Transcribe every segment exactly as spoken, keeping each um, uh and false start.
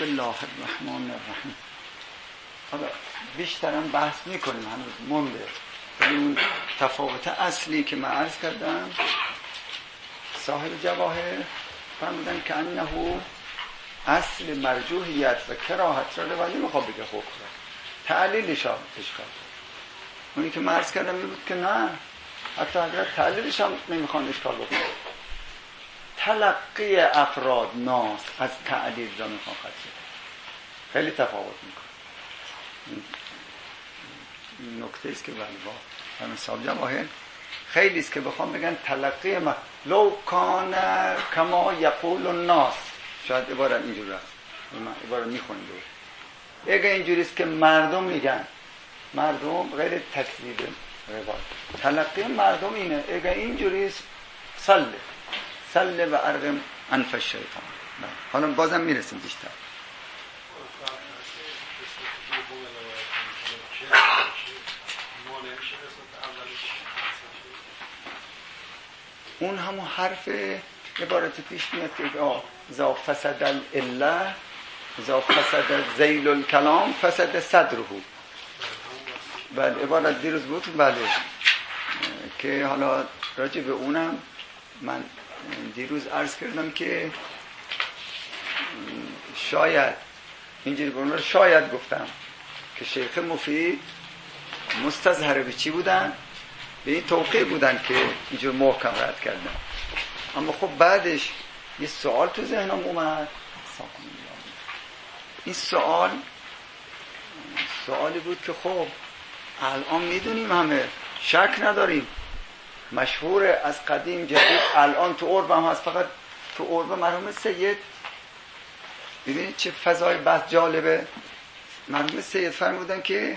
بسم الله الرحمن الرحیم. حالا بیشترم بحث میکنیم، هنوز مونده. اون تفاوت اصلی که من عرض کردم صاحب جواهر فرمودن که انه اصل مرجوحیت و کراهت را روانی میخواد بگه حکم را تعلیلش هم اشکال. اونی که من عرض کردم این بود که نه، حتی اگر تعلیلش هم نمیخوان اشکال بکنه، تلقی افراد ناس از تعلیل را میخوان خدشه. خیلی تفاوت میکنه. این نکته است که ولی با همین صاحب جواهر خیلی است که بخوام بگن تلقی ما لو کان کما یقول الناس، شاید عبارت اینجور است، من عبارت میخونیم دور اگه اینجوری است که مردم میگن، مردم غیر تکذیب روایت، تلقی مردم اینه اگه اینجوری است سله سله و ارغم انف الشیطان. حالا بازم میرسیم بیشتر. اون همون حرف عبارت پیش میاد که آه اذا فسد العله اذا فسد ذیل الکلام فسد صدره. بعد عبارت دیروز بود بله که حالا راجع به اونم من دیروز عرض کردم که شاید اینجوری بگم، شاید گفتم که شیخ مفید مستظهر به چی بودن؟ به این توقیع بودن که اینجور محکم رد کردن. اما خب بعدش یه سوال تو ذهنم اومد. این سوال سوالی بود که خب الان میدونیم، همه شک نداریم، مشهور از قدیم جدید، الان تو عرب هم هست، فقط تو عرب مرحوم سید ببینید چه فضای بحث جالبه. مرحوم سید فرمودن که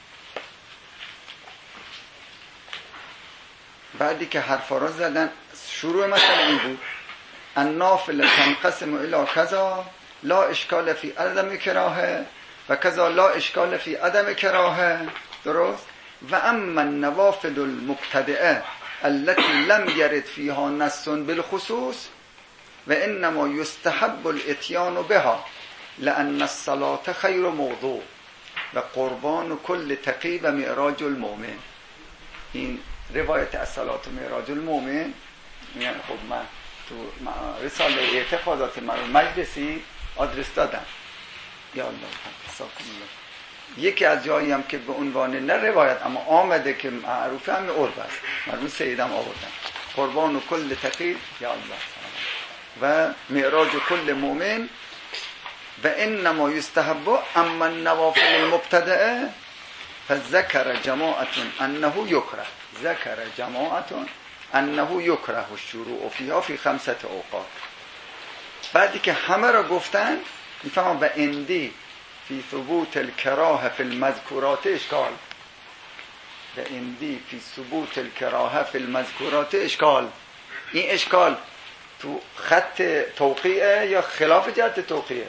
بعدی که حرفا را زدن شروع مثلا این بود النافل تنقسم الی کذا لا اشکال فی عدم کراهه و کذا لا اشکال فی عدم کراهه، درست؟ و اما النوافل المبتدعه التي لم يرد فيها نص بالخصوص و انما يستحب الاتيان بها لان الصلاه خير موضوع و قربان كل تقی و معراج المؤمن. این روایت الصلاه و معراج المؤمن، یعنی خب من تو رساله اعتقادات من مجلسی آدرس دادم، یا الله ساکن الله. یکی از جایی هم که به عنوان نه روایت اما آمده که معروفه هم عرب است، مرحوم سیدم آوردن قربان و کل تقی یا الله و معراج کل مؤمن و انما یستحب اما النوافل المبتدعه فذكر جماعه انه یکره ذکر جماعه انه یکره الشروع فیها فی خمسه اوقات. بعدی که همه را گفتن میفهمم و اندی فی ثبوت الکراهه فی المذکورات اشکال و اندی فی ثبوت الکراهه فی المذکورات اشکال. این اشکال تو خط توقیعه یا خلاف جهت توقیعه؟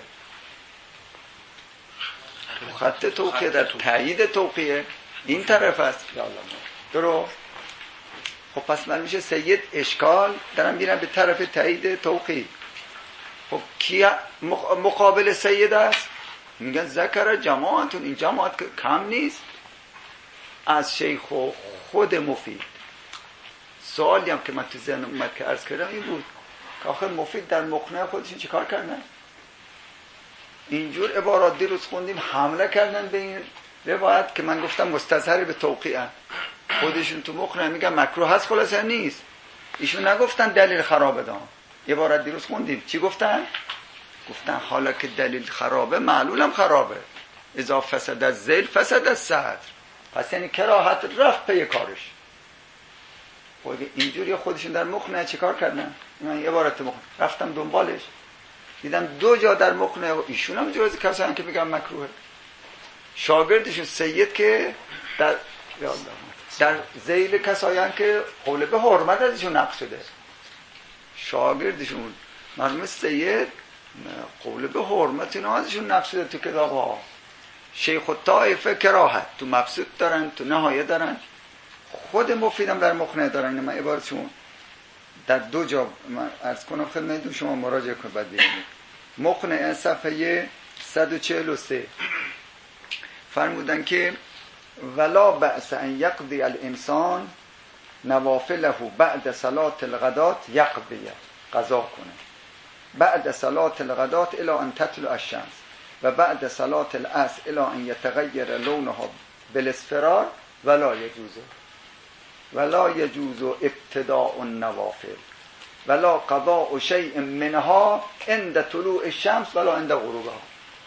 تو خط توقیعه، در تایید توقیعه این طرف است یا الله. درست؟ خب پس من میشه سید اشکال دارم میرم به طرف تایید توقیع. خب کی مقابل سید است؟ میگن ذکر جماعتون، این جماعت که کم نیست از شیخ و خود مفید. سوالی هم که من تو ذهنم اومد که عرض کردم این بود که آخر مفید در مقنعه خودشون چی کار کردن؟ اینجور عبارات دیروز خوندیم حمله کردن به این روایت که من گفتم مستظهر به توقیعه، خودشون تو مقنعه میگن مکروه هست، خلاصه نیست. ایشون نگفتن دلیل خرابه دام. عبارت دیروز خوندیم چی گفتن؟ گفتن حالا که دلیل خرابه معلولم خرابه، اذا فسد از ذیل فسد از صدر. پس یعنی کراهت رفت پی کارش. خود اینجوری خودشون در مقنعه چه کار کردن؟ من عبارت مقنعه رفتم دنبالش دیدم دو جا در مقنعه ایشون هم جز کسانی که میگن مکروهه، شاگردشون سید که در در ذیل کسایی که قول به حرمت ازشون نقل شده، شاگردشون مرحوم سید قول به حرمت اینا ازشون نقل شده تو کتاب‌ها. شیخ الطائفه کراهت تو مبسوط دارن، تو نهایه دارن، خود مفیدم در مقنعه دارن. من عبارتشون در دو جا من عرض کنم خدمتتون، شما مراجعه کنید بعد ببینید. مقنعه صفحه صد و چهل و سه فرمودن که ولا بأس ان یقضی الانسان نوافله بعد صلاة الغدات، یقضیه قضا کنه بعد صلاة الغدات الى ان تطلع الشمس و بعد صلاة العصر الى ان یتغیر لونها بالاصفرار ولا یجوزه ولا یجوز ابتداء النوافل ولا قضاء شیء منها عند طلوع الشمس ولا عند غروبها.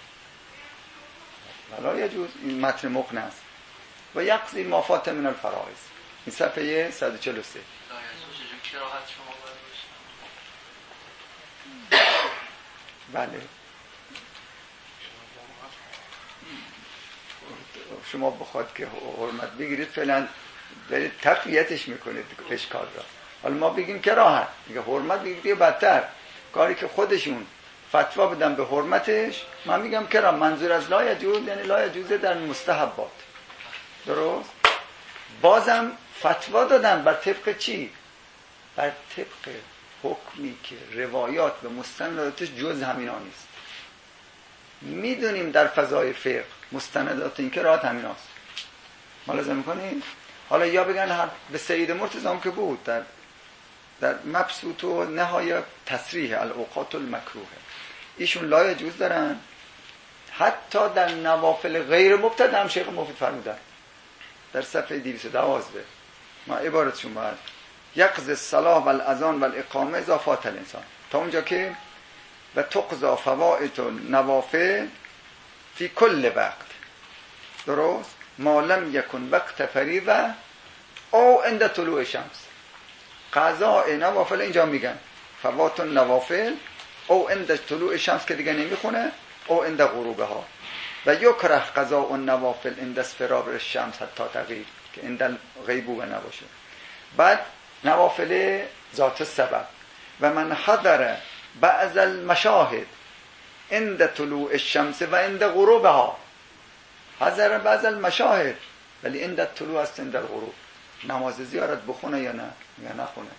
ولا یجوز، این متن مقنع است. و یقضی ما فات من الفرائض، این صفحه صد و چهل و سه. بله شما بخواد که حرمت بگیرید فعلا برید تقویتش میکنید اشکال را. حالا ما بگیم که راحت میگه حرمت بگیرید بدتر، کاری که خودشون فتوا بدن به حرمتش من میگم که را منظور از لا یجوز یعنی لا یجوز در مستحبات. درست؟ بازم فتوا دادن بر طبق چی؟ بر طبق حکمی که روایات و مستنداتش جز همینا نیست. میدونیم در فضای فقه مستندات این که راحت همیناست. ملاحظه میکنیم؟ حالا یا بگن هر به سید مرتضی هم که بود در در مبسوط و نهایه تصریح الاوقات المکروه ایشون لا یجوز دارن، حتی در نوافل غیر مبتدا هم شیخ مفید فرمودن در صفحه دویست و دوازده ما عبارتشون باید یقضی الصلاة و الاذان و الاقامه اضافات الانسان تا اونجا که و تقضا فوائد النوافل فی کل وقت. درست؟ ما لم یکن وقت فریضه او عند طلوع شمس. قضاء نوافل اینجا میگن فوات النوافل او عند طلوع شمس که دیگه نمیخونه او عند غروبها و یکره قضاء النوافل عند اصفرار الشمس حتی تغییر که عند غیبوبه نباشه. بعد نوافل ذات السبب و من حضر بعض المشاهد عند طلوع الشمس و عند غروبها. حضر بعض المشاهد ولی عند طلوع است عند الغروب. نماز زیارت بخونه یا نه؟ یا نخونه،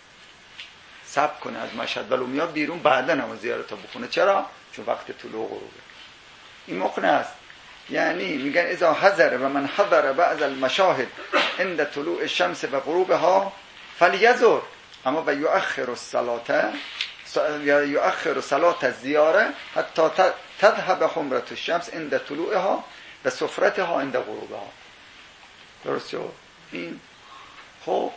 صبر کنه از مشهد ولو میاد بیرون بعد نماز زیارت ها بخونه. چرا؟ چون وقت طلوع غروبه. این مقنع است. یعنی میگن اذا حضر و من حضر بعض المشاهد عند طلوع الشمس و غروبها فلیزور اما و یؤخر الصلاه یا یؤخر صلاه الزیاره حتی تذهب حمرة الشمس عند طلوعها و سفرتها عند غروبها. درست شد؟ این خب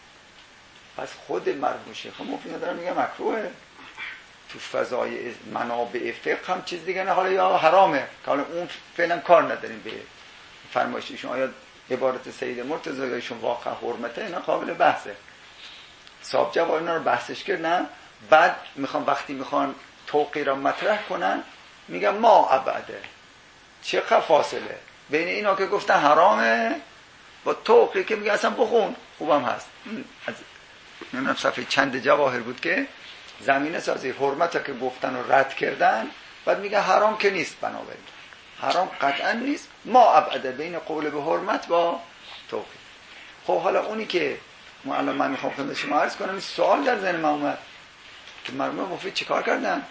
از خود مرحوم شیخ مفید دارم میگه مکروهه. تو فضای منابع فقه هم چیز دیگه نه، حالا یا حرامه که حالا اون فعلا کار نداریم به فرمایش ایشون. آیا عبارت سید مرتضی یا ایشون واقعا حرمته؟ اینا قابل بحثه. صاحب جواب اینا رو بحثش کرد نه. بعد میخوان وقتی میخوان توقی را مطرح کنن میگن ما ابعده، چقدر فاصله بین اینا که گفتن حرامه با توقی که میگه اصلا بخون خوبم هست. از نمیدونم صفحه چند جواهر بود که زمینه سازی حرمت ها که گفتن و رد کردن، بعد میگه حرام که نیست، بنابراین حرام قطعا نیست، ما ابعده بین قول به حرمت با توقی. خب حالا اونی که الان من میخوام خدمت شما عرض کنم، این سوال در ذهن من اومد که مرحوم مفید چیکار کردن؟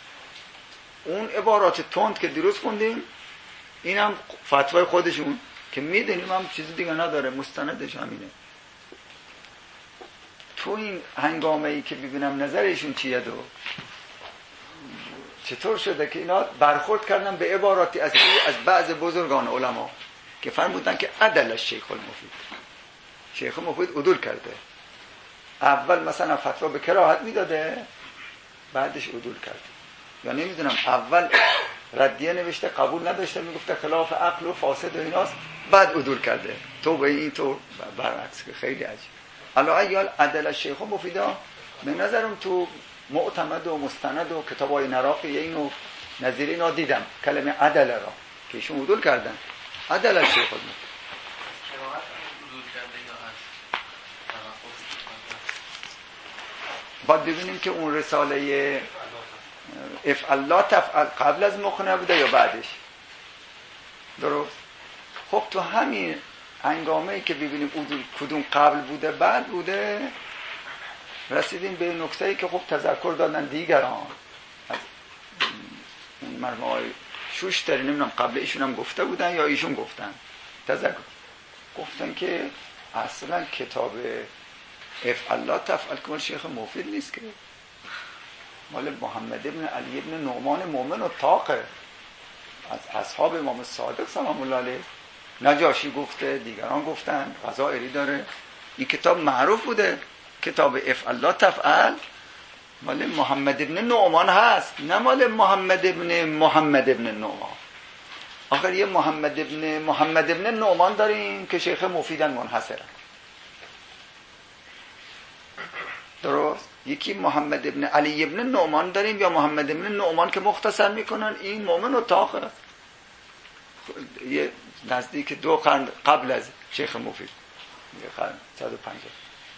اون عبارات تند که دیروز خوندیم اینم فتوای خودشون که میدونیم هم چیزی دیگه نداره، مستندش همینه. تو این هنگامه ای که ببینم نظرشون چیه دو چطور شده که اینا برخورد کردن به عباراتی از از بعض بزرگان علما که فرمودن که عدل شیخ المفید، شیخ مفید عدول کرده. اول مثلا فتوا به کراهت میداده بعدش عدول کرده، یا نمیدونم اول ردیه نوشته قبول نداشته میگفته خلاف عقل و فاسد و ایناست، بعد عدول کرده. تو به این تو برعکس که خیلی عجیب. علا ایال عدل شیخ مفیدا به نظرم تو معتمد و مستند و کتابای نراقی اینو نظیر اینا دیدم کلمه عدل را که ایشون عدول کردن. عدل شیخ مفید باید ببینیم که اون رساله افعل لا تفعل قبل از مقنع بوده یا بعدش. درست؟ خب تو همین هنگامه‌ای که ببینیم کدوم قبل بوده بعد بوده رسیدیم به نکته‌ای که خب تذکر دادن دیگران از اون مرحوم شوش داری، نمیدونم قبل ایشون هم گفته بودن یا ایشون گفتن تذکر گفتن که اصلا کتاب افعل لا تفعل که مال شیخ مفید نیست، که مال محمد ابن علی ابن نعمان مؤمن الطاقه، از اصحاب امام صادق سلام الله علیه. نجاشی گفته، دیگران گفتن، غزائری داره. این کتاب معروف بوده، کتاب افعل لا تفعل مال محمد ابن نعمان هست، نه مال محمد ابن محمد ابن نعمان. آخر یه محمد ابن محمد ابن نعمان داریم که شیخ مفیدن منحصرن، درست؟ یکی محمد ابن علی ابن نعمان داریم یا محمد ابن نعمان که مختصر میکنن این مؤمن الطاق است، یه نزدیک دو قرن قبل از شیخ مفید، یه قرن صد و پنجاه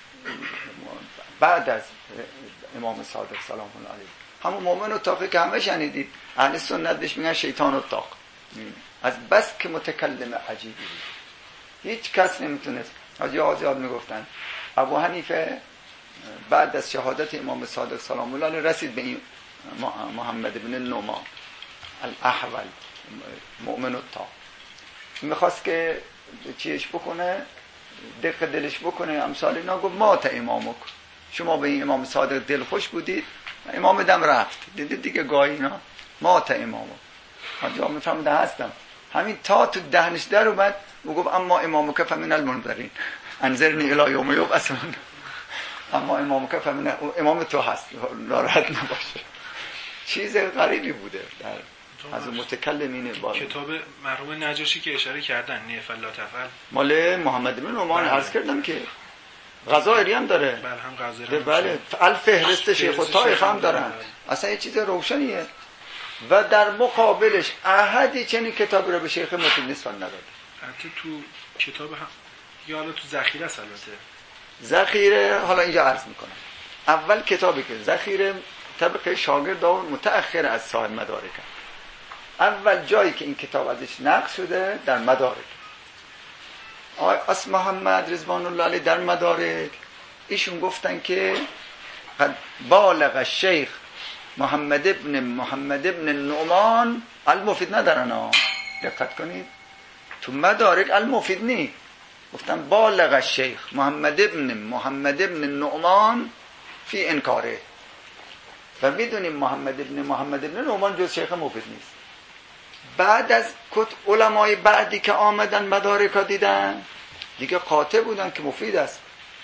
بعد از امام صادق سلام الله علیه. همون مؤمن الطاق که همه شنیدید، اهل سنت بهش میگن شیطان الطاق، از بس که متکلم عجیبی بود هیچ کس نمیتونست. حاجی آزاد میگفتن ابو حنیفه بعد از شهادت امام صادق سلام الله علیه رسید به این محمد بن نعمان الاحول مؤمن الطاق، میخواست که چیش بکنه، دق دلش بکنه، امثال اینا. گفت ما تا امامک، شما به این امام صادق دل خوش بودید، امام دم رفت، دیدید دیگه گاهی اینا ما تا امامک. آنجا میفهمده هستم، همین تا تو دهنش در اومد و گفت اما امامک فمن المنذرین انذرنی الی یوم یبعثون. اما امام که فهمیدن امام تو هست، ناراحت نباشه. چیز غریبی بوده در از متکلمین با کتاب مرحوم نجاشی که اشاره کردن افعل لا تفعل مال محمد بن نعمان عرض کردم که غزائری هم داره. بله هم غزائری، بله الفهرست شیخ الطائف هم دارن. اصلا یه چیز روشنیه و در مقابلش احدی چنین کتابی رو به شیخ مفید نسبت نداده. البته تو کتاب هم یا حالا تو ذخیره است. البته ذخیره حالا اینجا عرض میکنم. اول کتابی که ذخیره طبق شاگرد و متأخر از صاحب مدارک، اول جایی که این کتاب ازش نقل شده در مدارک، آقای اس محمد رضوان الله علیه در مدارک ایشون گفتن که قد بالغ الشیخ محمد ابن محمد ابن نعمان المفید ندارن ها، دقت کنید تو مدارک المفید نی، گفتن بالغ الشیخ محمد ابن محمد ابن نعمان فی انکاره، و میدونیم محمد ابن محمد ابن نعمان جز شیخ مفید نیست. بعد از کت علمای بعدی که آمدن مدارکا دیدن دیگه قاطع بودن که مفید است،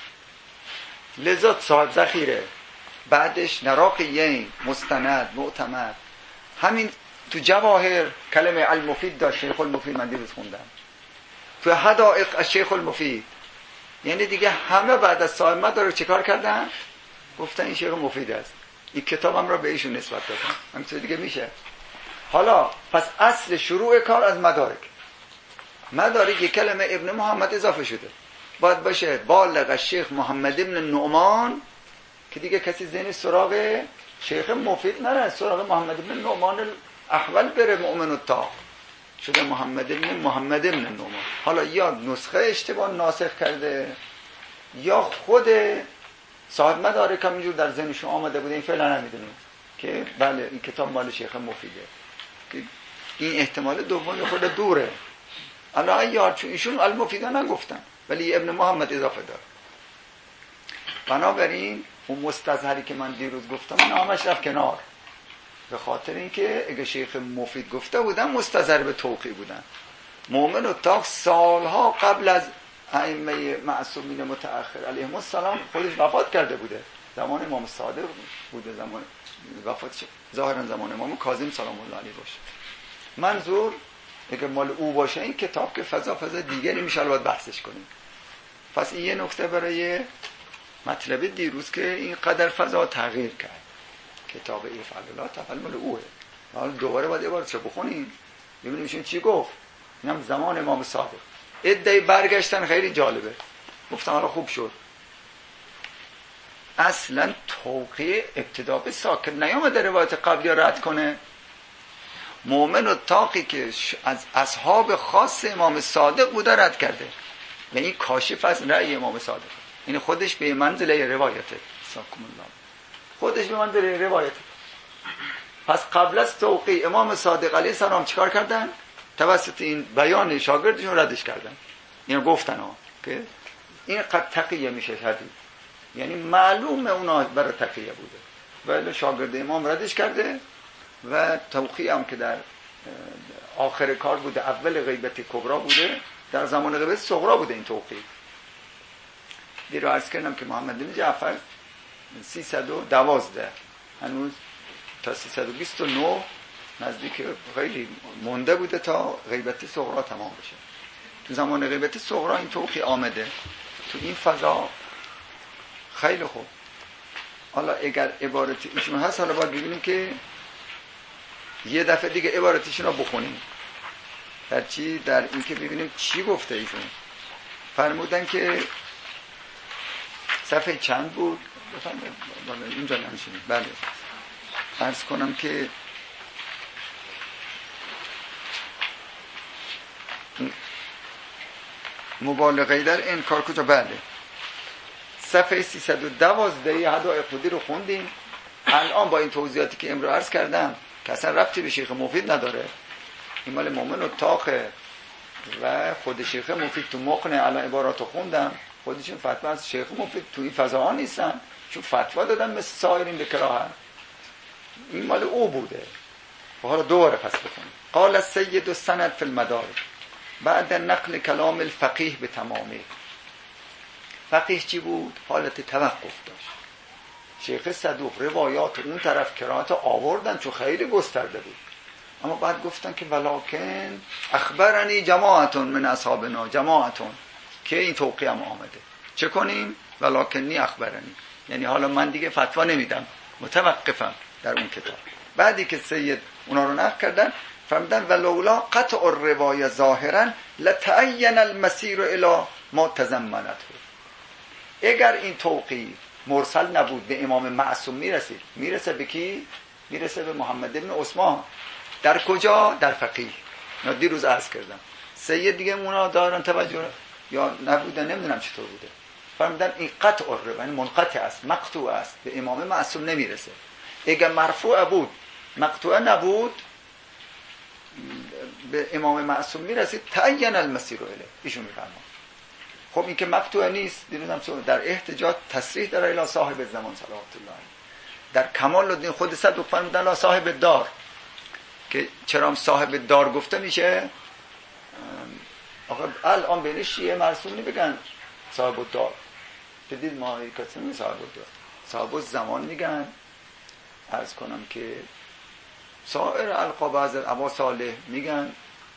لذا صاحب ذخیره بعدش نراقیین مستند معتمد، همین تو جواهر کلمه المفید داشت، شیخ المفید من دیروز خوندم، تو حدائق از شیخ المفید. یعنی دیگه همه بعد از صاحب مدارک چیکار کردن؟ گفتن این شیخ مفید است، این کتابم را به ایشون نسبت دادن. همینطور دیگه میشه. حالا پس اصل شروع کار از مدارک، مدارک یک کلمه ابن محمد اضافه شده، باید باشه بالغ الشیخ محمد ابن نعمان، که دیگه کسی ذهن سراغ شیخ مفید نره، سراغ محمد ابن نعمان احول بره، مؤمن الطاق شده محمد ابن محمد ابن نعمان. حالا یا نسخه اشتباه ناسخ کرده یا خود صاحب مدارک هم اینجور در ذهنشون آمده بوده، این فعلا نمیدونیم که بله این کتاب مال شیخ مفیده، که این احتمال دوم خود دوره. الان یار چون ایشون المفیده نگفتن ولی ابن محمد اضافه داره. بنابراین اون مستظهری که من دیروز گفتم من همش رفت کنار، به خاطر اینکه اگه شیخ مفید گفته بودن مستظهر به توقیع بودن. مؤمن الطاق سالها قبل از ائمه معصومین متأخر علیهم السلام خودش وفات کرده بوده، زمان امام صادق بوده، زمان وفاتش ظاهرا زمان امام کاظم سلام الله علیه باشه. منظور اگه مال او باشه این کتاب که فضا فضا دیگری میشه باید بحثش کنیم. پس این یه نکته برای مطلب دیروز که این قدر فضا تغییر کرد. کتاب افعل لا تفعل مال اوه. حالا دوباره باید یه بار چه بخونیم ببینیم ایشون چی گفت. اینم زمان امام صادق. ادعای برگشتن خیلی جالبه. گفتم حالا خوب شد. اصلا توقیع ابتدا به ساکن نیامده روایت قبلی رد کنه. مؤمن الطاقی که از اصحاب خاص امام صادق بوده رد کرده و این کاشف از رأی امام صادق، این خودش به منزله روایته، ساکم الله خودش به منزله روایته. پس قبل از توقیع امام صادق علیه السلام چیکار کردن؟ توسط این بیان شاگردشون ردش کردن. اینو گفتن ها که این قد تقیه میشه حدیث، یعنی معلومه اونا برای تقیه بوده ولی شاگرد امام ردش کرده و توقیع هم که در آخر کار بوده، اول غیبت کبرا بوده، در زمان غیبت صغرا بوده این توقیع. دیر رو عرض کردم که محمد بن جعفر سیصد و دوازده هنوز تا سیصد و بیست و نه نزدیک خیلی مونده بوده تا غیبت صغرا تمام بشه. تو زمان غیبت صغرا این توقیع آمده. تو این فضا خیلی خوب. حالا اگر عبارت ایشون هست حالا باید ببینیم که یه دفعه دیگه عبارتشون رو بخونیم. در چی؟ در این که ببینیم چی گفته ایشون. فرمودن که صفحه چند بود؟ بفرمایید. اینجا نمیشونید. بله. عرض کنم که مبالغه در انکار کجا؟ بله. صفحه سیصد و دوازده هدایق خودی رو خوندیم. الان با این توضیحاتی که امروز عرض کردم که اصلا ربطی به شیخ مفید نداره، این مال مومن و تاخه و خود شیخ مفید تو مقنع الان عباراتو خوندم، خودشون فتوا از شیخ مفید تو این فضاها نیستن، چون فتوا دادن مثل سایرین به کراهت. این مال او بوده. و حالا دوباره پس بکنیم. قال السید السند فی المدارک بعد نقل کلام الفقیه به تمامی. فقیه چی بود؟ حالت توقف داشت. شیخ صدوق روایات اون طرف کراهت آوردن چون خیلی گسترده بود، اما بعد گفتن که ولکن اخبرنی جماعتون من اصحابنا جماعتون که این توقیه هم آمده، چه کنیم؟ ولکنی اخبرنی، یعنی حالا من دیگه فتوا نمیدم، متوقفم در اون کتاب. بعدی که سید اونا رو نقل کردن فرمودن ولولا قطع الروایه ظاهرا لتعین المسیر الی ما تضمنته. اگر این توقیه مرسل نبود به امام معصوم میرسید، میرسه به کی؟ میرسه به محمد ابن عثمان. در کجا؟ در فقیه. نه دیروز عرض کردم سید دیگه اونا دارن توجه یا نبوده نمیدونم چطور بوده. فرمودن این قطع الروایه یعنی منقطع است، مقطوع است، به امام معصوم نمیرسه. اگر مرفوع بود مقطوع نبود به امام معصوم میرسید تعین المسیر الیه. ایشون میفرمایند خب این که مقطوع نیست، دیروزم در احتجاج تصریح داره الی صاحب زمان صلوات الله علیه. در کمال الدین خود صدوق فرمودن الی صاحب دار، که چرا صاحب دار گفته میشه؟ آخه الان بین شیعه مرسوم نمیگن صاحب الدار، بدید ما کسی نمی صاحب الدار، صاحب الزمان میگن. عرض کنم که سایر القاب از ابا صالح میگن،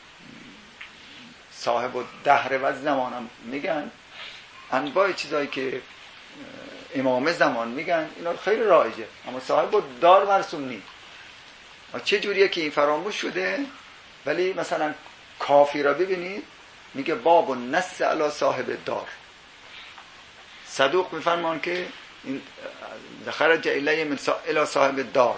صاحب الدهر و زمان هم میگن، انواع چیزایی که امام زمان میگن اینا خیلی رایجه، اما صاحب الدار مرسوم نیست. چه جوریه که این فراموش شده؟ ولی مثلا کافی را ببینید میگه باب و نص علی صاحب دار. صدوق میفرمان که این خرج الیه من الی صاحب دار.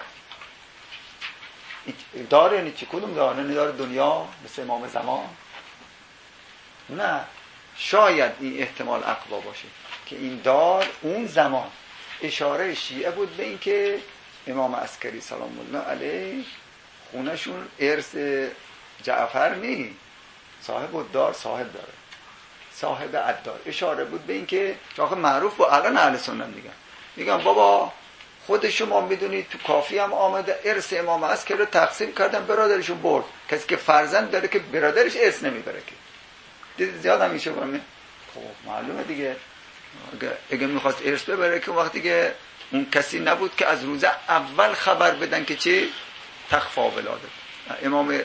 دار یعنی چی؟ کدوم دار؟ یعنی دار دنیا مثل امام زمان؟ نه، شاید این احتمال اقوا باشه که این دار اون زمان اشاره شیعه بود به این که امام عسکری سلام الله علیه خونشون ارث جعفر نی، صاحب الدار صاحب داره، صاحب الدار. اشاره بود به این که آخه معروف با الان اهل سنت میگن میگن بابا خود شما میدونید تو کافی هم آمده ارث امام عسکری رو تقسیم کردن، برادرشون برد. کسی که فرزند داره که برادرش ارث نمیبره که دیدید زیاد هم میشه برمه. خب معلومه دیگه اگه میخواست ارث ببره که وقتی که اون کسی نبود که از روز اول خبر بدن که چی؟ تخفا ولاده. امام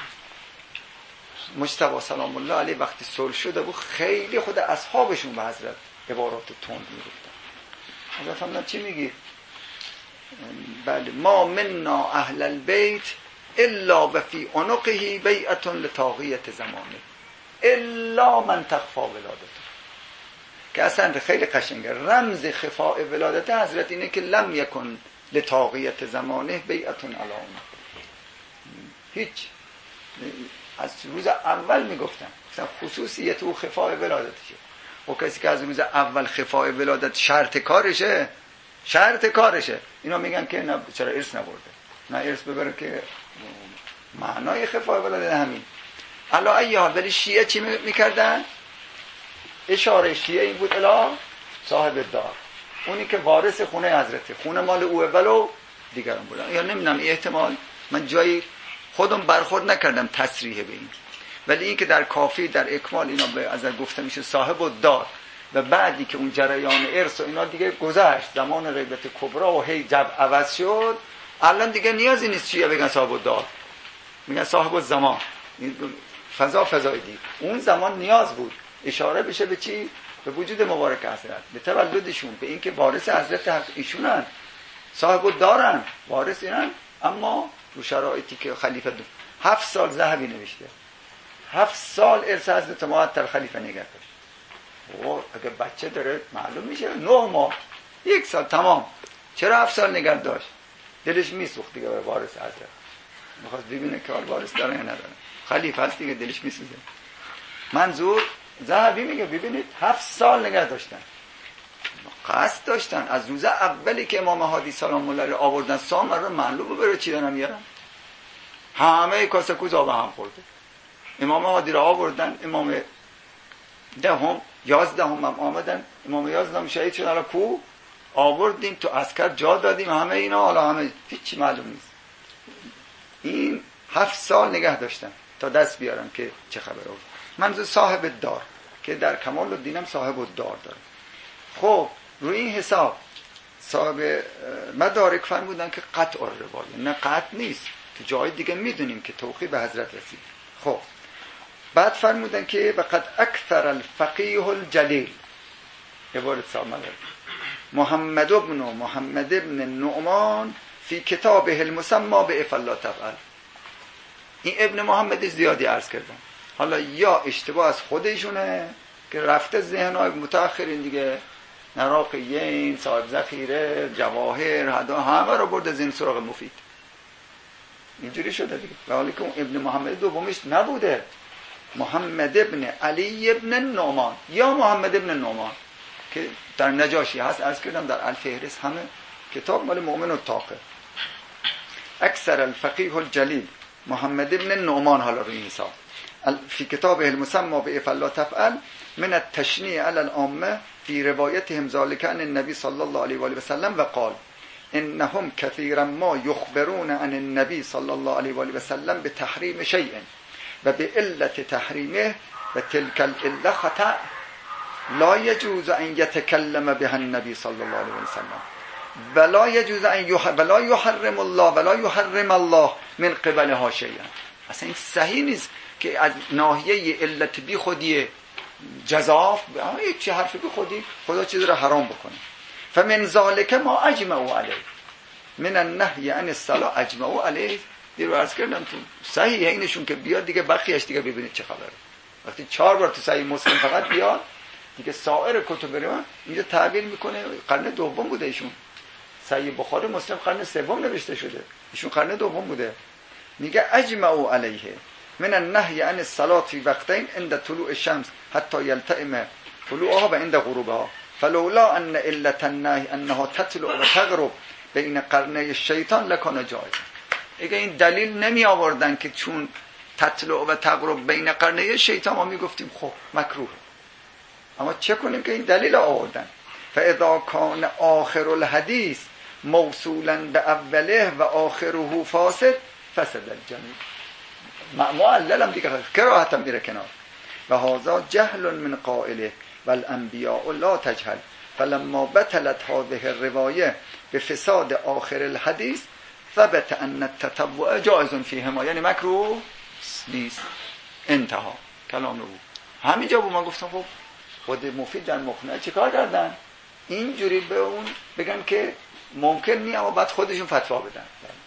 مجتبی سلام الله علیه وقتی صلح شده بود خیلی خود اصحابشون به حضرت عبارات تند میگفتن. حضرت هم چی میگی؟ بله ما منا اهل البیت الا و فی عنقه بیعت لطاغیت زمانه الا من تخفا ولادته. که اصلا خیلی قشنگه. رمز خفاء ولادت حضرت اینه که لم یکن لطاغیت زمانه بیعتون علامه. هیچ از روز اول میگفتن مثلا خصوصیت او خفاء ولادتشه. و کسی که از روز اول خفاء ولادت شرط کارشه شرط کارشه اینا میگن که نه چرا ارث نبرده. نه ارث ببره که معنای خفای ولده همین. الا ایها، ولی شیعه چی میکردن؟ اشاره شیعه این بود الا صاحب دار، اونی که وارث خونه حضرته، خونه مال اوه ولو دیگران بودن. یا نمیدونم احتمال من جایی خودم برخورد نکردم تصریح به این، ولی این که در کافی در اکمال اینا به از گفته میشه صاحب الدار و بعدی که اون جریان ارث و اینا دیگه گذشت، زمان غیبت کبرا و هی جب عوض شد، الان دیگه نیازی نیست چیه بگن صاحب الدار، میگن صاحب الزمان. فضا فضای دید. اون زمان نیاز بود اشاره بشه به چی؟ به وجود مبارک حضرت، به تولدشون، به اینکه وارث حضرت ایشونن، صاحب الدارن، وارث اینن. اما رو شرایطی که خلیفه دو هفت سال ذهبی نوشته، هفت سال ارث حضرت معطل خلیفه نگه داشت. و اگه بچه داره معلوم میشه نه ماه یک سال تمام، چرا هفت سال نگه داشت؟ دلش میسوخت دیگه به وارث حضرت، میخواست ببینه که وارث داره یا نداره، خلیفه هست دیگه، دلش میسوزه. منظور ذهبی میگه ببینید هفت سال نگه داشتن، قصد داشتن از روز اولی که امام هادی سلام الله علیه آوردن سام رو معلومه بره چی دارن میارن، همه کاسه کوز آب هم خورده. امام هادی رو آوردن، امام دهم یازدهم هم آمدن، امام یازدهم شهید شد، حالا کو آوردیم تو عسکر جا دادیم، همه اینا حالا همه هیچی معلوم نیست. این هفت سال نگه داشتن تا دست بیارن که چه خبره. منظور صاحب دار که در کمال الدین هم صاحب الدار داره. خب روی این حساب صاحب مدارک فرمودن که قطع الروایه، نه قطع نیست، تو جای دیگه میدونیم که توقیع به حضرت رسید. خب بعد فرمودن که وقد اکثر الفقیه الجلیل، عبارت صاحب مدارک، محمد ابن محمد ابن نعمان فی کتابه المسمى به افلا تفعل. این ابن محمد زیادی عرض کردن، حالا یا اشتباه از خودشونه که رفته ذهنهای متأخرین دیگه، نراقیین، صاحب ذخیره، جواهر، هدا، همه رو برده ذهن سراغ مفید، اینجوری شده دیگه. ولی که اون ابن محمد دومش نبوده، محمد ابن علی ابن نعمان یا محمد ابن نعمان که در نجاشی هست، عرض کردم در الفهرست همه کتاب مال مؤمن و طاقه. اکثر الفقیه الجلیل محمد ابن نعمان، حالا روی حساب فی کتابه المسمى به افلا تفعل من التشنیع علی العامه فی روایتهم ذلك عن النبی صلی الله علیه و آله و سلم و قال انهم كثيرا ما يخبرون عن النبي صلی الله علیه و آله و سلم بتحریم شیء و بعلت تحریمه و تلك العله خطأ لا يجوز ان يتكلم بها النبي صلی الله علیه و آله و سلم ولا يجوز ان يحرم ولا يحرم الله ولا يحرم الله من قبلها شيئا. اصلا این صحیح نیست که از ناحیه علت بی خودی جزاف چه حرف بی خودی خدا چیز رو حرام بکنه. فمن ذلك ما اجمعوا علیه من النهی عن الصلاة اجمعوا علیه. دیرو عرض کردم تو صحیح اینشون که بیاد دیگه بقیه‌اش دیگه ببینید چه خبره. وقتی چهار بار تو صحیح مسلم فقط بیاد دیگه سایر کتب رو اینجا تعبیر میکنه. قرن دوم بوده ایشون، صحیح بخاری مسلم قرن سوم نوشته شده، ایشون قرن دوم بوده. میگه اجمعوا علیه من النهی عن الصلاة فی وقتین عند طلوع الشمس حتی یلتئم طلوعها و عند غروبها فلولا ان علت النهی انها تطلع و تغرب بین قرنی الشیطان لکان جایز. اگه این دلیل نمی آوردن که چون تطلع و تغرب بین قرنی شیطان ما میگفتیم خب مکروه، اما چه کنیم که این دلیل آوردن. فاذا کان آخر الحدیث موصولا به اوله و آخره فاسد فسد الجميع. معللم دیگه کراهتم میره کنار. و هذا جهل من قائله والانبیاء لا تجهل فلما بطلت هذه الروایه بفساد آخر الحدیث ثبت ان التتبع جائز فیهما، یعنی مکروه نیست. انتها کلام رو همینجا بود. من گفتم خب خود مفید در مقنعه چیکار کردن؟ اینجوری به اون بگن که ممکن نیست، اما بعد خودشون فتوا بدن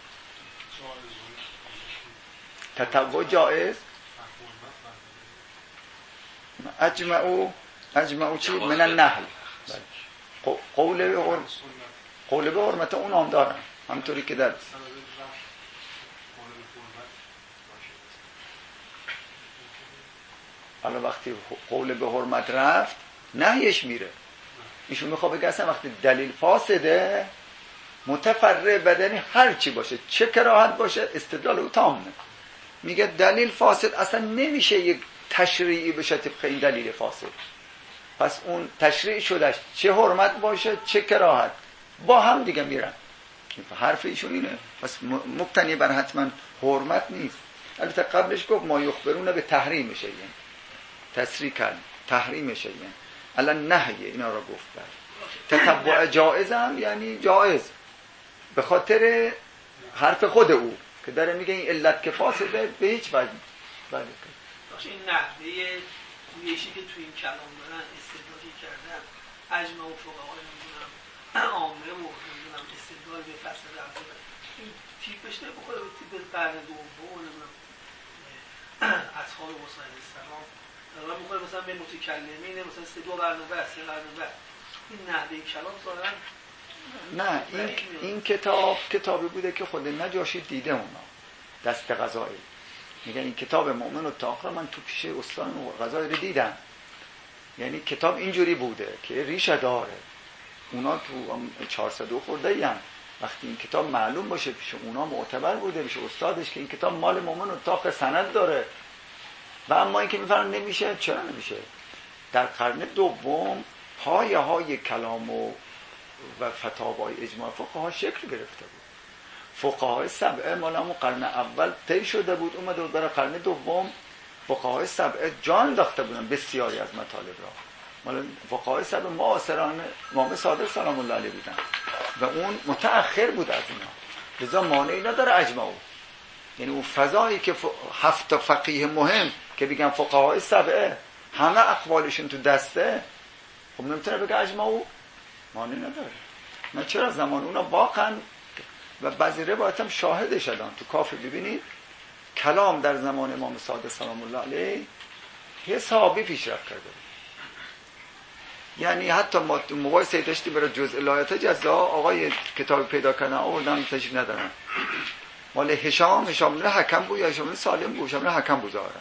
تتبع جائز. اجمعو اجمعو چی؟ من النهل. قول به حرمت قول به حرمت اون هم دارن، همطوری که در حالا وقتی قول به حرمت رفت نهیش میره. ایشون میخواد بگه اصلا وقتی دلیل فاسده متفرع بدنی هر چی باشه، چه کراهت باشه، استدلال او تامه. میگه دلیل فاسد اصلا نمیشه یک تشریعی بشه طبق این دلیل فاسد. پس اون تشریع شدهش چه حرمت باشه چه کراهت با هم دیگه میرن. حرف ایشون اینه. پس مبتنی بر حتما حرمت نیست. البته قبلش گفت ما یخبرونه به تحریم شیء، تسریع کرد تحریم شیء، الان نهیه اینا رو گفت. تتبع جائز هم یعنی جائز به خاطر حرف خود او که داره میگه این علت که فاسده به هیچ وجه. بله این نحوه گویشی که تو این کلام دارن استدلالی کردن اجمع و فقهای نمیدونم عامه و نمیدونم استدلال به فصل اول این تیپش نمیخوره به تیپ قرن دوم نمیدونم اصحاب موسی علیه السلام الان میخوره مثلا به متکلمین مثلا سه دو قرن بعد سه قرن بعد این نحوه کلام دارن. نه این این کتاب کتابی بوده که خود نجاشی دیده اونا دست قضایی. میگن این کتاب مؤمن و تاخر من تو پیش استان قضایی رو دیدم. یعنی کتاب اینجوری بوده که ریشه داره. اونا تو چهارصد و خورده ایم. وقتی این کتاب معلوم باشه پیش اونا معتبر بوده پیش استادش که این کتاب مال مؤمن و تاخر سند داره. و اما این که میفرن نمیشه. چرا نمیشه؟ در قرن دوم پایه های کلام و و فتاوای اجماع فقها شکل گرفته بود. فقهای سبعه مال همون قرن اول طی شده بود، اومده بود برای قرن دوم فقهای سبعه جان انداخته بودن بسیاری از مطالب را. مال فقهای سبعه معاصران امام صادق سلام الله علیه بودن و اون متأخر بود از اینا. لذا مانعی نداره اجماع. یعنی اون فضایی که هفت فقیه مهم که بگن فقهای سبعه همه اقوالشون تو دسته، خب نمیتونه بگه اجماع، مانعی نداره. من چرا زمان اونا واقعا و بعضی روایت هم شاهد شدن. تو کافی ببینید کلام در زمان امام صادق سلام الله علیه حسابی پیشرفت کرده. یعنی حتی ما تو موقع سیدشتی برای جزء الایات جزا آقای کتاب پیدا کردن آوردن تشریف ندارن. مال هشام هشام نه حکم بود یا هشام سالم بود، هشام نه حکم بود ظاهرا.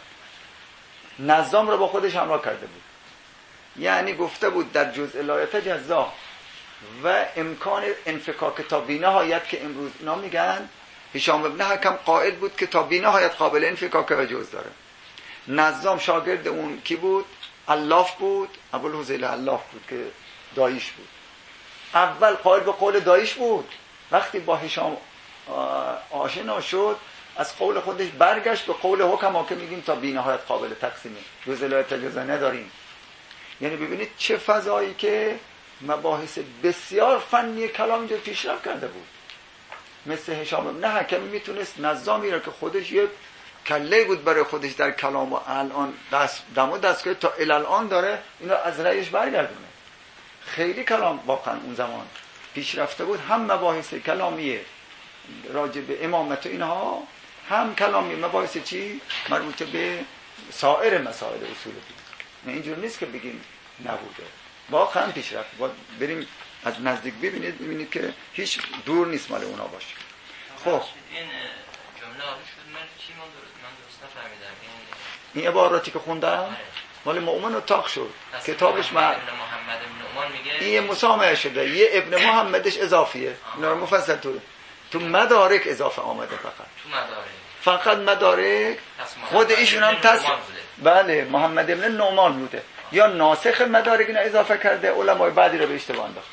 نظام رو با خودش همراه کرده بود. یعنی گفته بود در جزء الایات جزا و امکان انفکاک تا بی‌نهایت که امروز اینا میگن هشام ابن حکم قائل بود که تا بی‌نهایت قابل انفکاک و جز داره. نظام شاگرد اون کی بود؟ علاف بود، ابوالحذیل علاف بود که داییش بود. اول قائل به قول داییش بود، وقتی با هشام آشنا شد از قول خودش برگشت به قول حکما که میگیم تا بی‌نهایت قابل تقسیمه، جز الایات جزا نداریم. یعنی ببینید چه فضایی که مباحث بسیار فنی کلام اینجا پیشرفت کرده بود. مثل هشام ابن حکم میتونست نظامی را که خودش یک کله بود برای خودش در کلام و الان دست دم و دستگاه تا الان داره اینا از رأیش برگردونه. خیلی کلام واقعا اون زمان پیشرفته بود، هم مباحث کلامی راجع به امامت و اینها، هم کلامی مباحث چی مربوط به سایر مسائل اصول دین. اینجور نیست که بگیم نبوده، واقعا پیشرفت. باید بریم از نزدیک ببینید ببینید که هیچ دور نیست مال اونا باشه. خب این جمله آره شد من چی من درست من درست نفهمیدم. این عباراتی که خوندم مال مؤمن و تاق شد کتابش ما محمد ابن نعمان میگه این مسامحه شده، یه ابن محمدش اضافیه. اینا مفصل تو تو مدارک اضافه آمده، فقط تو مدارک فقط مدارک خود ایشون هم تص... بله محمد ابن نعمان بوده، یا ناسخ مدارک اینا اضافه کرده علمای بعدی رو به اشتباه انداخت،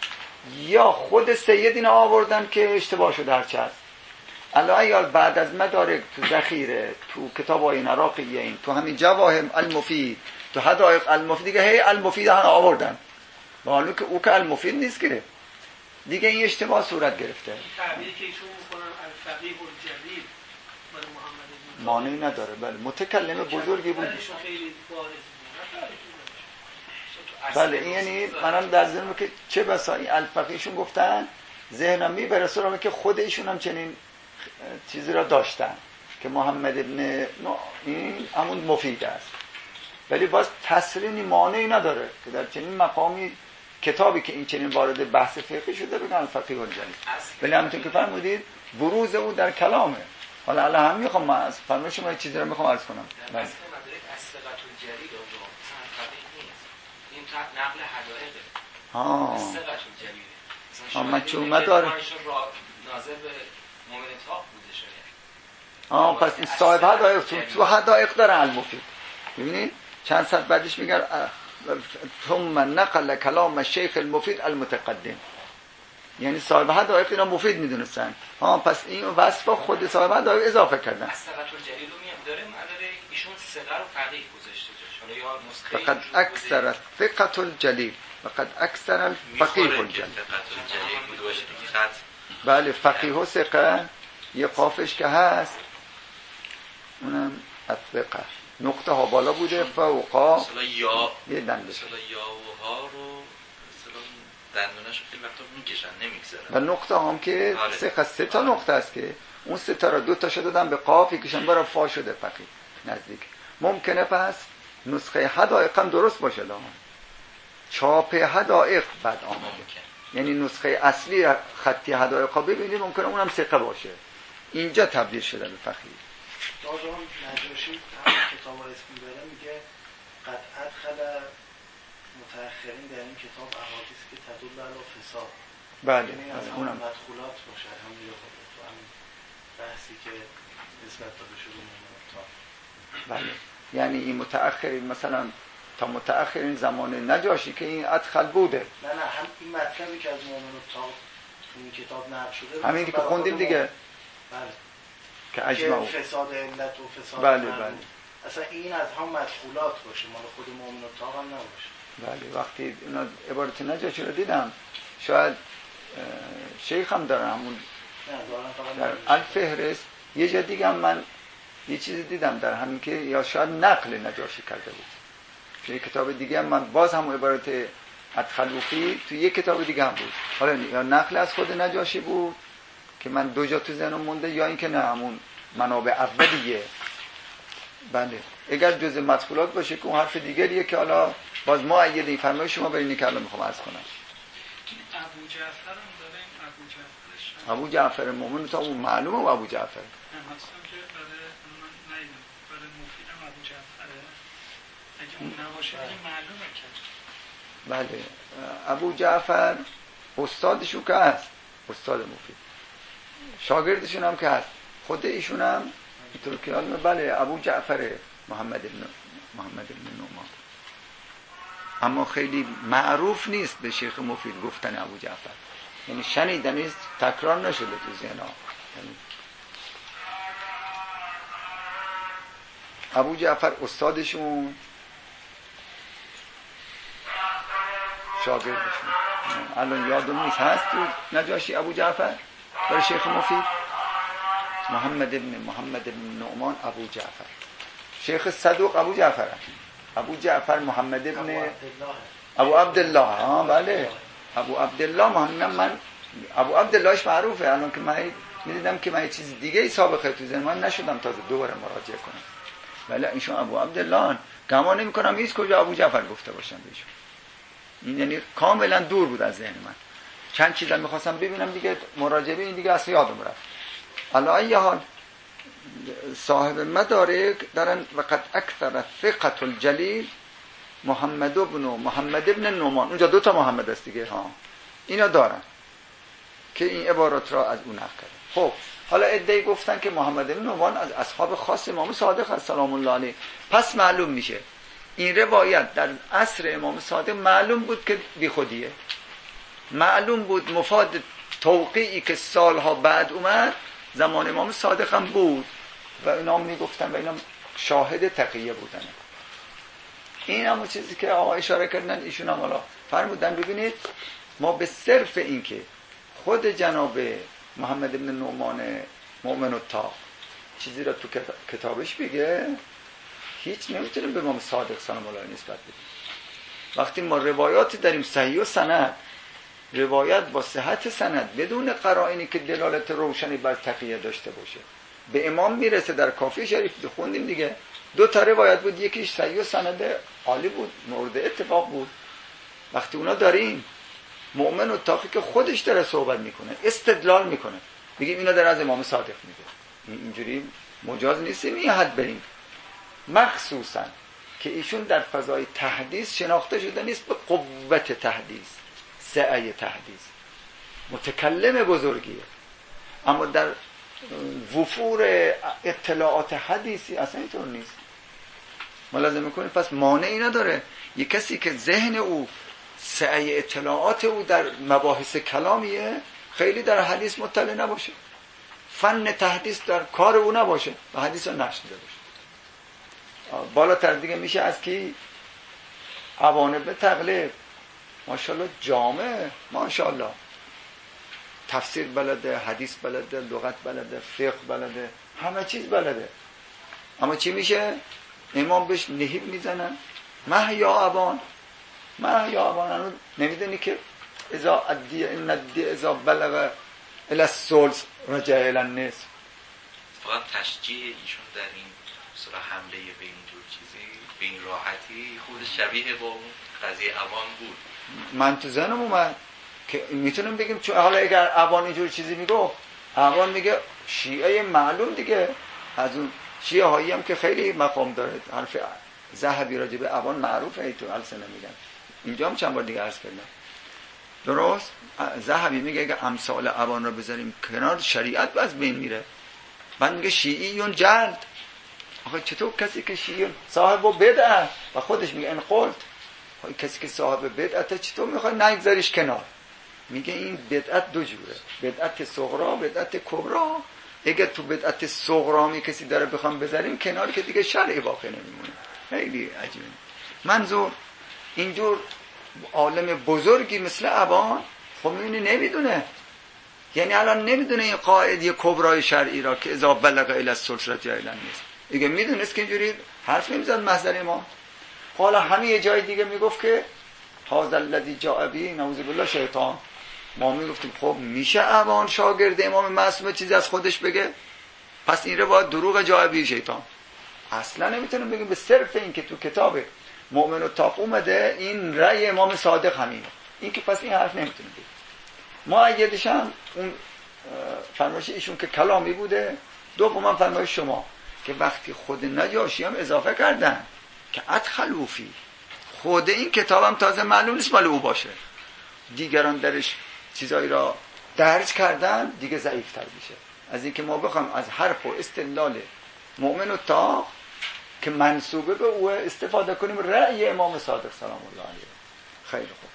یا خود سید اینا آوردن که اشتباه شده هرچی هست. الان بعد از مدارک تو ذخیره تو کتابای عراقیه این تو همین جواهر المفید تو حدائق المفید دیگه هی المفید هم آوردن، حالا که او که المفید نیست که دیگه این اشتباه صورت گرفته. تعبیری که ایشون میکنن الفقیه الجلیل برای محمد معنی نداره. بله متکلم بزرگی بود. خیلی بارز بله این یعنی منم در ذهنم که چه بسا این الفقیهشون گفتن ذهنم میبره سراغ که خود ایشون هم چنین چیزی را داشتن که محمد ابن این همون مفید است، ولی باز تصریحی مانعی نداره که در چنین مقامی کتابی که این چنین وارد بحث فقهی شده بگن الفقیه الجلیل. ولی همونطور که فرمودید بروز او در کلامه. حالا الان هم میخوام من از فرمایش شما یه چیزی رو میخوام عرض کنم. بله اصل مدارک الثقة الجلیل این نقل حدائقه. ها الثقة الجلیل آمد چه اومد داره ناظر به مومن طاق بوده شاید. آه پس این صاحب حدایق تو, تو حدایق داره المفید. ببینید چند ساعت بعدش میگن ثم نقل کلام شیخ المفید المتقدم، یعنی صاحب حدایق اینا مفید میدونستن. ها پس این وصف خود صاحب حدایق اضافه کردن. استقرا الجلیل رو میام داره مداره ایشون ثقه رو فقیه گذاشته جاش. حالا یا نسخه فقط اکثر ثقة الجلیل فقط اکثر الفقیه الجلیل. بله فقیه و ثقه یه قافش که هست اونم الثقه نقطه ها بالا بوده فوقا مثلا یا یه دنده مثلا یا و ها رو مثلا دندونش خیلی وقتا میکشن نمیگذارن و نقطه هم که آره. سه سه تا نقطه است که اون سه تا رو دو تا شده دادن به قاف یکیشون برای فا شده فقیه نزدیک. ممکنه پس نسخه حدائق هم درست باشه لام چاپ حدائق بعد آمده یعنی نسخه اصلی خطی حدائق ها ببینید ممکنه اونم ثقه باشه اینجا تبدیل شده به فقیه. دادان نجاشی همون کتاب ها اسم داره میگه قد ادخل متأخرین در این کتاب احادیث که تدل علی فساد. بله یعنی از بله همون اونم مدخولات باشه همون یا تو همین بحثی که نسبت داده شده مومن بله یعنی این متأخرین مثلا تا متأخرین زمان نجاشی که این ادخل بوده. نه نه هم این مطلبی که از مومن الطاق تو این کتاب نقل شده همین که خوندیم دیگه بله که اجمعو که فساد علت و فساد بله معلوم. بله اصلا این از هم مدخولات باشه مال خود مومن الطاق هم نباشه. بله وقتی اینا عبارت نجاشی رو دیدم شاید شیخ هم داره همون نه دارن فقط در نجاشی. الفهرست یه جا دیگه هم من یه چیزی دیدم در همین که یا شاید نقل نجاشی کرده بود توی کتاب دیگه هم من باز هم عبارت ادخلوفی توی یه کتاب دیگه هم بود حالا یا نقل از خود نجاشی بود که من دو جا تو ذهنم مونده یا اینکه نه همون منابع اولیه. بله اگر جزء مدخولات باشه که اون حرف دیگریه که حالا باز ما اگه این فرمای شما برای اینی که الان میخوام عرض کنم. ابو جعفر هم داره این ابو جعفرش ابو جعفر مومن تا اون معلومه و ابو جعفر نه مثلا که برای من نیدم برای مفیدم ابو جعفره اگه اون نباشه دیگه معلومه که بله ابو جعفر استادشون که هست استاد مفید شاگردشون هم که هست خود ایشون هم اینطور که حالا بله ابو جعفر محمد بن محمد بن نعمان اما خیلی معروف نیست به شیخ مفید گفتن ابو جعفر یعنی شنیدنی تکرار نشده تو ذهن ها یعنی ابو جعفر استادشون شاگردشون الان یادم نیست هست تو نجاشی ابو جعفر برای شیخ مفید محمد بن محمد بن نعمان ابو جعفر شیخ صدوق ابو جعفر ابو جعفر محمد بن ابو عبدالله ها بله ابو عبدالله محمد من ابو عبداللهش معروفه الان که من میدیدم که من یه چیز دیگه ای سابقه تو ذهن من نشدم تازه دوباره مراجعه کنم بله ایشون ابو عبدالله گمان نمی‌کنم هیچ کجا ابو جعفر گفته باشن بهشون این یعنی کاملا دور بود از ذهن من چند چیزا می‌خواستم ببینم دیگه مراجعه این دیگه اصلا یادم رفت. علی ای حال صاحب مدارک دارن وقت اکثر ثقة الجلیل محمد ابن محمد ابن نعمان اونجا دو تا محمد است دیگه ها اینا دارن که این عبارات را از اون نقل کرده. خب حالا ادعی گفتن که محمد ابن نعمان از اصحاب خاص امام صادق سلام الله علیه پس معلوم میشه این روایت در عصر امام صادق معلوم بود که بی خودیه معلوم بود مفاد توقیعی که سالها بعد اومد زمان امام صادق هم بود و اینا میگفتن و اینا شاهد تقیه بودن. این هم چیزی که آقا اشاره کردن ایشون هم حالا فرمودن ببینید ما به صرف این که خود جناب محمد بن نعمان مؤمن الطاق چیزی را تو کتابش بگه هیچ نمیتونیم به امام صادق سلام الله علیه نسبت بدیم. وقتی ما روایاتی داریم صحیح و سند روایت با صحت سند بدون قرائنی که دلالت روشنی بر تقیه داشته باشه به امام میرسه. در کافی شریف خوندیم دیگه دو تا روایت بود یکیش صحیح و سند عالی بود مورد اتفاق بود. وقتی اونا داریم مؤمن و تاقی که خودش داره صحبت میکنه استدلال میکنه بگیم اینا در از امام صادق میگه اینجوری مجاز نیستیم این حد بریم مخصوصا که ایشون در فضای تحدیث شناخته شده نیست به قوت تحدیث سعی تحدیث متکلم بزرگیه، اما در وفور اطلاعات حدیثی اصلا اینطور نیست. ملاحظه میکنید؟ پس مانعی نداره یک کسی که ذهن او سعی اطلاعات او در مباحث کلامیه خیلی در حدیث مطلع نباشه، فن تحدیث در کار او نباشه و حدیث رو نشنیده باشه. بالاتر دیگه میشه از کی؟ اوانب تقلید. ماشاءالله جامع، ماشاءالله تفسیر بلده، حدیث بلده، لغت بلده، فقه بلده، همه چیز بلده، اما چی میشه؟ امام بهش نهیب میزنن مه یا ابان، مه یا ابان. نمیدونی که اذا ادی ان ادی اذا بلغ الى الثلث رجع الى النصف. فقط تشجیع ایشون در این مثلا حمله به اینجور چیزی به این راحتی خود شبیه با اون قضیه عوام بود. من تو ذهنم اومد که میتونم بگیم چون حالا اگر عوام اینجور چیزی میگو، عوام میگه شیعه معلوم دیگه، از اون شیعه هایی هم که خیلی مقام داره، حرف ذهبی راجع به عوام معروفه، ای تو السنه میگن، اینجا هم چند بار دیگه عرض کردم. درست ذهبی میگه اگه امثال عوام رو بذاریم کنار شریعت از بین میره. بعد میگه شیعیون جلد. آخه چطور کسی که شیعیون صاحب بدعت و خودش میگه ان قلت، کسی که صاحب بدعت چطور میخواد نگذاریش کنار؟ میگه این بدعت دو جوره، بدعت صغرا، بدعت کبرا. اگه تو بدعت صغرا می کسی داره بخوام بذاریم کنار که دیگه شرعی واقع نمیمونه. خیلی عجیبه. منظور اینجور عالم بزرگی مثل ابان خب میبینی نمیدونه، یعنی الان نمیدونه این قاعده کبرای شرعی را که اذا بلغ الی الثلث رجع الی النصف. دیگه میدونست که اینجوری حرف نمیزد مصدر ما. حالا همین یه جای دیگه میگفت که هذا الذی جاء به نعوذ بالله شیطان. ما میگفتیم خب میشه ابان شاگرد امام معصوم چیزی از خودش بگه؟ پس این رو باید دروغ جاء به شیطان. اصلا نمیتونیم بگیم به صرف این که تو کتاب مؤمن و تاق اومده این رأی امام صادق همینه، این که پس این حرف نمیتونیم بگیم. ما اگرش هم اون فرمایش ایشون که کلامی بوده، دوم فرمایش شما که وقتی خود نجاشی هم اضافه کردن که ادخلوفی، خود این کتابم تازه معلوم نیست مال او باشه، دیگران درش چیزایی را درج کردن، دیگه ضعیفتر میشه از اینکه ما بخوام از حرف و استدلال مؤمن و تاق که منسوبه به او استفاده کنیم رأی امام صادق سلام الله علیه. خیلی خوب.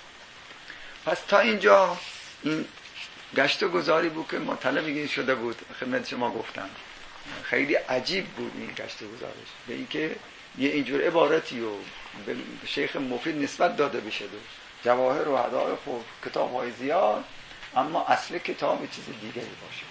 پس تا اینجا این گشت و گذاری بود که مطلبی شده بود، خدمت شما گفتم خیلی عجیب بود این گشت و گذارش، به اینکه یه اینجور عبارتی رو به شیخ مفید نسبت داده بشه، جواهر و حدائق و کتاب های زیاد، اما اصل کتاب چیز دیگری باشه.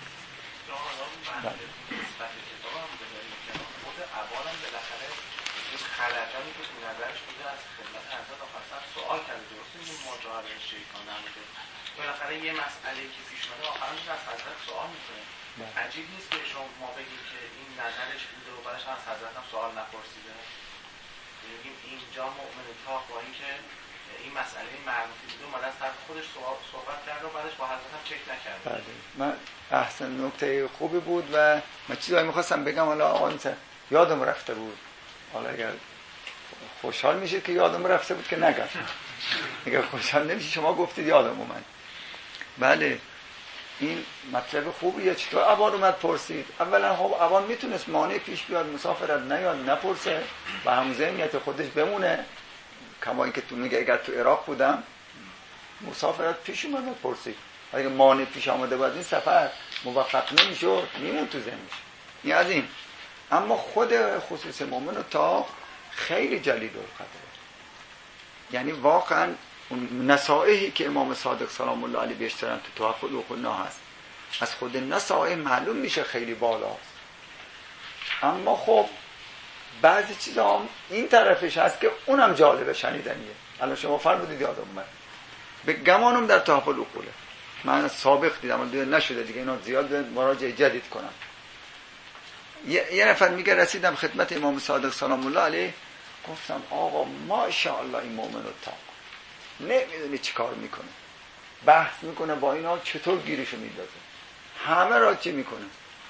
خلقانی که تو نظرش بوده از خدمت حضرت آخر سوال کرده، درسته این ماجرای شیطان نبوده، بالاخره یه مسئله که پیش اومده آخرش از حضرت سوال میکنه. عجیب نیست که شما ما بگیم که این نظرش بوده و بعدش از حضرت هم سوال نپرسیده. میگیم اینجا مؤمن تاق با اینکه این مسئله معروفی بوده اومده از طرف خودش صحبت کرده و بعدش با حضرت هم چک نکرده. بله من احسن نکته خوبی بود و من چیزایی میخواستم بگم حالا آقا یادم رفته بود. حالا اگر خوشحال میشه که یادم رفته بود که نگم، اگر خوشحال نمیشه شما گفتید یادم اومد. بله این مطلب خوبیه. چطور ابان اومد پرسید؟ اولا خب ابان میتونست مانع پیش بیاد، مسافرت نیاد نپرسه و همون ذهنیت خودش بمونه، کما اینکه تو میگه اگر تو عراق بودم مسافرت پیش اومد پرسید، اگه مانع پیش آمده بود این سفر موفق نمیشد میمون تو ذهنش. این از این. اما خود خصوص مؤمن و تاق خیلی جلیل القدره، یعنی واقعا اون نصائحی که امام صادق سلام الله علیه بهش دارن تو توفل العقلا هست، از خود نصائح معلوم میشه خیلی بالاست. اما خب بعضی چیزا هم این طرفش هست که اونم جالبه شنیدنیه. الان شما فرمودید یادم اومد، به گمانم در توفل العقلا من سابق دیدم ولی نشده دیگه اینا زیاد مراجعه جدید کنم. یه, یه نفر میگه رسیدم خدمت امام صادق سلام الله علیه، گفتم آقا ماشاءالله این مؤمن و تاق نمیدونی چی کار میکنه، بحث میکنه با اینا چطور گیرشو میدازه، همه را چی میکنه.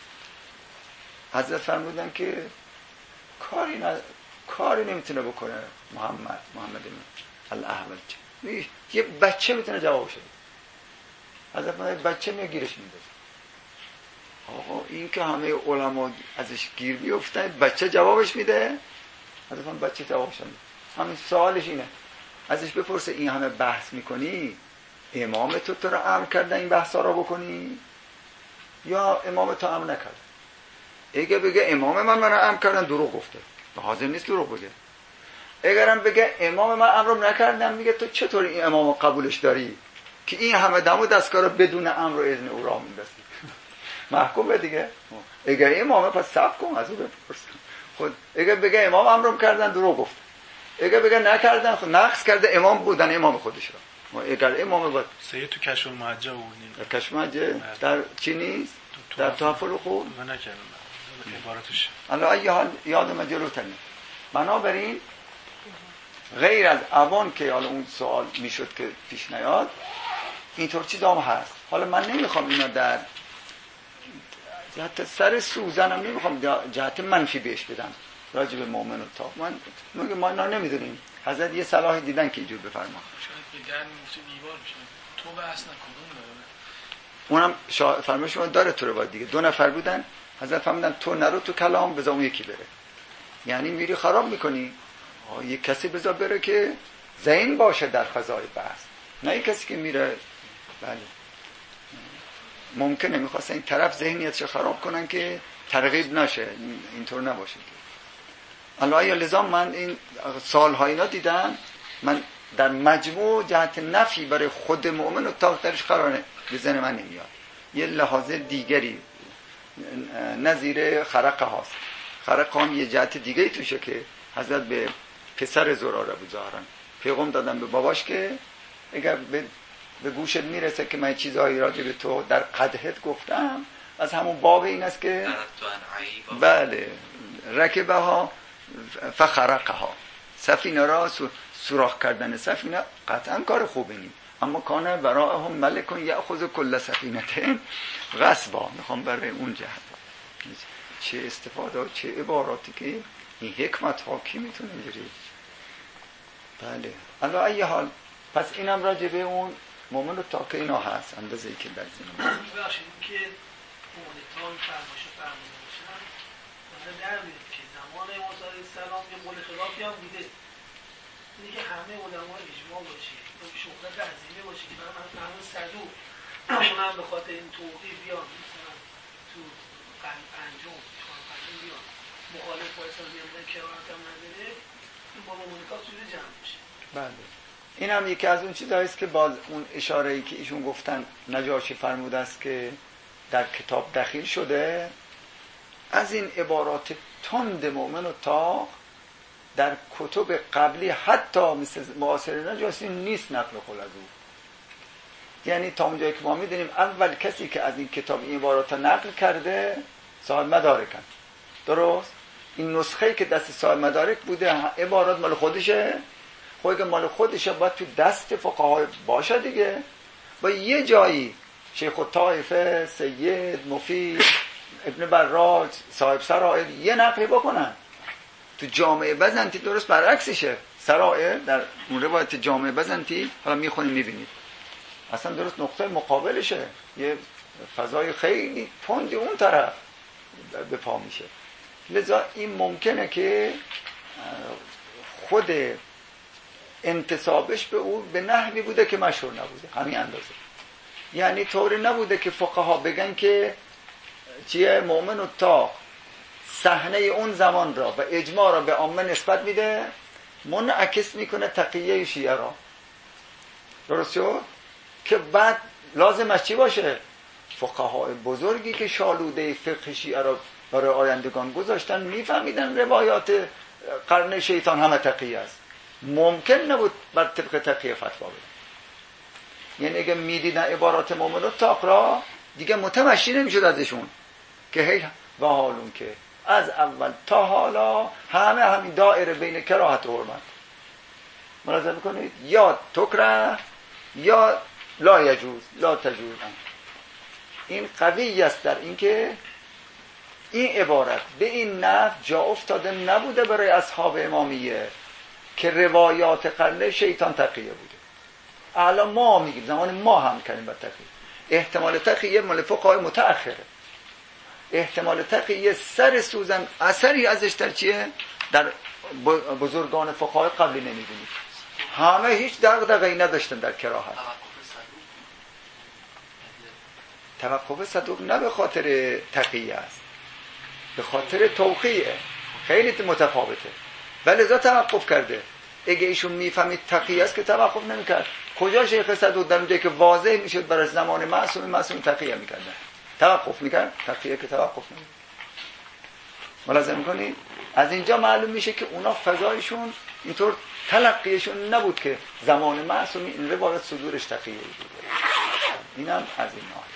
حضرت فرمودن که کاری نه، کاری نمیتونه بکنه محمد محمد الاحول، یه بچه میتونه جوابش بده. حضرت فرمودن بچه میاد گیرش میندازه. آقا این که همه علما ازش گیر بیفتن، بچه جوابش میده. حضرت فرمودن بچه جوابش میده. همین سوالش اینه، ازش بپرسه این همه بحث میکنی، امام تو تو رو امر کرده این بحثا رو بکنی یا امام تو امر نکرد؟ اگه بگه امام من من امر کردن دروغ گفته، به حاضر نیست دروغ بگه. اگرم بگه امام من امرم نکردم، میگه تو چطور این امام قبولش داری که این همه دم و دستگاه رو بدون امر و اذن او راه میندازی؟ محکومه دیگه. اگه امامه پس صبر کن از او بپرس. خود اگه بگه امام امرم کردن دروغ گفت، اگه بگه نکردن خود نقص کرده امام بودن امام خودش رو. ما اگر امام بود سید تو کشف المحجه بودین، در کشف المحجه در چی نیست؟ در تحفه الخون من نکردم عبارتش. حالا ای حال یادم جلوتره. بنابراین غیر از اوان که حالا اون سوال میشد که پیش نیاد، اینطور چیز هم هست. حالا من نمیخوام اینا در جهت سر سوزنم نمیخوام جهت منفی بهش بدم راجع به مؤمن و تاق. من میگم ما اینا نمیدونیم، حضرت یه صلاحی دیدن که اینجور بفرما. شاید به در میفته دیوار میشه. تو بحث نکنون داره. اونم شا... فرمایش شما داره تو رو باید دیگه. دو نفر بودن، حضرت فرمودن تو نرو تو کلام، بذار اون یکی بره. یعنی میری خراب میکنی. یک کسی بذار بره که ذهن باشه در فضای بحث، نه یک کسی که میره. بله ممکنه میخواستن این طرف ذهنیتش خراب کنن که ترغیب نشه، اینطور نباشه. الله یا لذا من این سالهای اینا دیدم، من در مجموع جهت نفی برای خود مؤمن و تاق درش قراره به ذهن من نمیاد. یه لحاظ دیگری نظیر خرقه هاست. خرقه هم یه جهت دیگری توشه که حضرت به پسر زراره بود ظاهرا پیغام دادن به باباش که اگر به, به گوشت میرسه که من چیزهایی راجع به تو در قدحت گفتم، از همون باب این است که بله رکبه ها فخرقه ها، سفینه را سوراخ کردن سفینه قطعا کار خوبی نیست، اما کانه برای هم ملکون یأخذ کل سفینتین غصبا. میخوام برای اون جهت چه استفاده چه عباراتی که این حکمت ها کی میتونه اینجوری. بله علا ای حال پس اینم راجع به اون مومن و تاکه اینا هست اندازه ای که در زمین ببخشید که مونتان فرمایش فرموده باشن مثلا در میاد که زمان موسی علیه السلام یه قول خلافی هم بوده، اینه که همه علما اجماع باشه، شهرت عظیمه باشه که من همون صدوق اونم به خاطر این توقیف بیان مثلا تو قلب پنجم چهار پنجم بیان مخالف وایسان بیان کرامت هم نداره، این با مونیکا سوی جمع میشه. بله این هم یکی از اون چیزهایی است که باز اون اشاره‌ای که ایشون گفتن نجاشی فرموده است که در کتاب دخیل شده، از این عبارات تند مؤمن و تاق در کتب قبلی حتی مثل معاصر نجاشی نیست نقل قول از او. یعنی تا اونجایی که ما میدونیم اول کسی که از این کتاب این عبارات نقل کرده صاحب مدارکن. درست؟ این نسخه‌ای که دست صاحب مدارک بوده عبارات مال خودشه، خود که مال خودشه باید تو دست فقهای باشه دیگه. با یه جایی شیخ الطائفه، سید، مفید، ابن براج، صاحب سرائر یه نقلی بکنن. تو جامعه بزنتی درست برعکسشه. سرائر در اون روایت جامعه بزنتی حالا میخونیم میبینید اصلا درست نقطه مقابلشه، یه فضای خیلی تندی اون طرف به پا میشه. لذا این ممکنه که خود انتسابش به او به نحوی بوده که مشهور نبوده، همین اندازه. یعنی طوری نبوده که فقها بگن که چیه مؤمن و تاق صحنه اون زمان را و اجماع را به عامه نسبت میده، منعکس میکنه تقیه شیعه را. درست شد؟ که بعد لازمش چی باشه؟ فقهای بزرگی که شالوده فقه شیعه را برای آیندگان گذاشتن میفهمیدن روایات قرن شیطان همه تقیه است، ممکن نبود بر طبق تقیه فتوا بدن. یعنی اگه میدیدن عبارات مؤمن و تاق را دیگه متمشی نمیشد ازشون که هی و حالون که از اول تا حالا همه همین دایره بین کراهت و حرمت. ملاحظه میکنید یا تکره یا لا یجوز لا تجوز. این قوی است در اینکه این عبارت به این نحو جا افتاده نبوده برای اصحاب امامیه که روایات قرن شیطان تقیه بوده. الان ما میگیم زمان ما هم کردیم با تقیه. احتمال تقیه مال فقهای متأخره. احتمال تقیه سر سوزن اثری ازش در چیه؟ در بزرگان فقهای قبلی نمی‌بینید. همه هیچ دغدغه‌ای نداشتن در کراهت. توقف صدوق نه به خاطر تقیه است، به خاطر توقیه، خیلی متفاوته. ولی لذا توقف کرده. اگه ایشون میفهمید تقیه است که توقف نمیکرد. کجا شیخ صدوق در اونجایی که واضح میشد برای زمان معصوم معصوم تقیه میکردن توقف میکرد؟ تقیه که توقف نمیکرد. ملاحظه میکنید؟ از اینجا معلوم میشه که اونا فضایشون اینطور تلقیشون نبود که زمان معصوم این روایت صدورش تقیه بود. اینم از این ناحیه.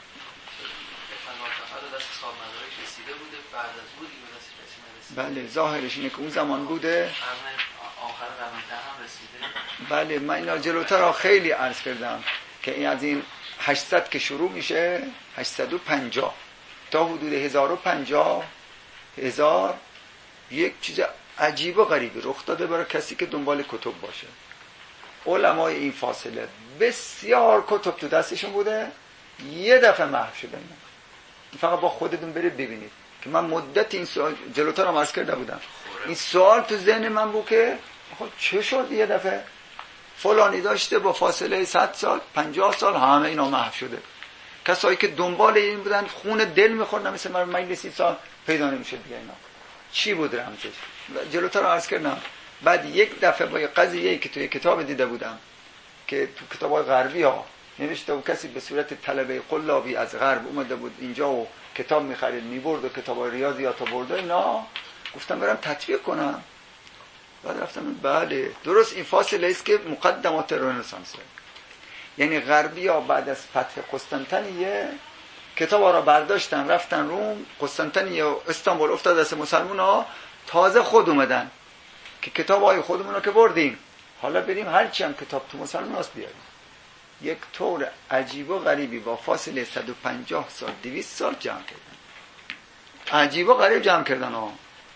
بله ظاهرش اینه که اون زمان بوده. آخر قرن هم رسیده. بله من اینا جلوتر خیلی عرض کردم که این از این هشتصد که شروع میشه هشتصد و پنجاه تا حدود هزار و پنجاه هزار یک چیز عجیب و غریبی رخ داده برای کسی که دنبال کتب باشه. علمای این فاصله بسیار کتب تو دستشون بوده، یه دفعه محو شده. این فقط با خودتون برید ببینید که من مدت این سوال جلوتر هم عرض کرده بودم. این سوال تو ذهن من بود که خب چه شد یه دفعه فلانی داشته با فاصله صد سال پنجاه سال همه اینا محو شده. کسایی که دنبال این بودن خون دل می‌خوردن مثل من مجلسی سال پیدا نمیشه دیگه. اینا چی بود رمزش؟ جلوتر عرض کردم. بعد یک دفعه با قضیه‌ای که توی کتاب دیده بودم که تو کتاب‌های غربی ها نوشته و کسی به صورت طلبه قلابی از غرب اومده بود اینجا و کتاب می‌خرید می‌برد و کتاب‌های ریاضیات برده اینا، گفتم برم تطبیق کنم. بعد رفتم بله درست این فاصله است که مقدمات رنسانسه. یعنی غربی ها بعد از فتح قسطنطنیه کتاب ها را برداشتن رفتن روم، قسطنطنیه و استانبول افتاد دست مسلمان ها، تازه خود اومدن که کتاب های خودمون رو که بردیم حالا بریم هرچی هم کتاب تو مسلمان هاست بیاریم. یک طور عجیب و غریبی با فاصله صد و پنجاه سال دویست سال جمع کردن. عجیب و غریب جمع کردن ها.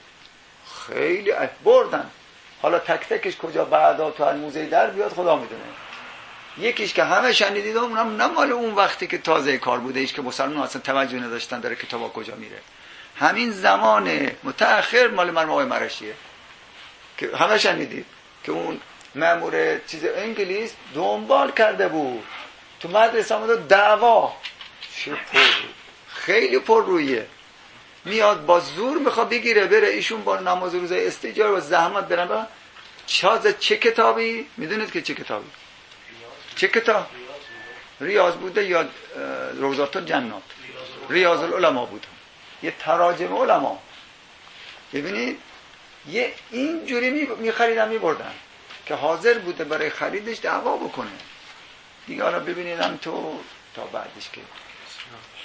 خیلی بردن. حالا تک تکش کجا بعدا تو الموزه در بیاد خدا میدونه. یکیش که همه شنیدید اونم نه مال اون وقتی که تازه کار بوده ایش که مسلمان اصلا توجه نداشتن داره کتابا کجا میره. همین زمان متأخر مال مرحوم آقای مرشیه که همه شنیدید که اون مأمور چیز انگلیس دنبال کرده بود تو مدرسه آمده دعوا. چه پر خیلی پر رویه. میاد با زور میخواد بگیره بره ایشون با نماز روزه استیجار و زحمت برن با چاز چه کتابی میدونید که چه کتابی چه کتاب ریاض بوده یا روضات الجنات ریاض العلماء بوده یه تراجم علما. ببینید یه اینجوری میخریدن میبردن که حاضر بوده برای خریدش دعوا بکنه دیگه. حالا ببینید هم تو تا بعدش که